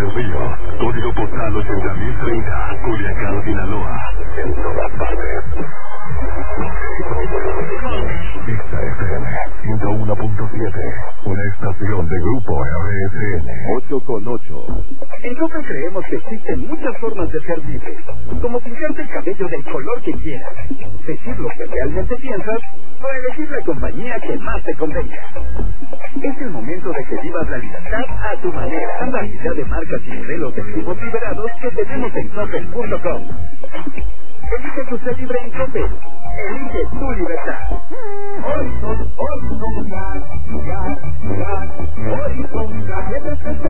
Tres Ríos, código postal 80.030, Culiacán, Sinaloa. En todas partes. XFM 101.7, una estación de Grupo RSN. 8/8. En Copa creemos que existen muchas formas de ser libre, como pintarte el cabello del color que quieras, decir lo que realmente piensas o elegir la compañía que más te convenga. Es el momento de que vivas la libertad a tu manera. La variedad de marcas y modelos de equipos liberados que tenemos en Coppel.com. Elige tu ser libre en Coppel. Elige tu libertad. Horizon,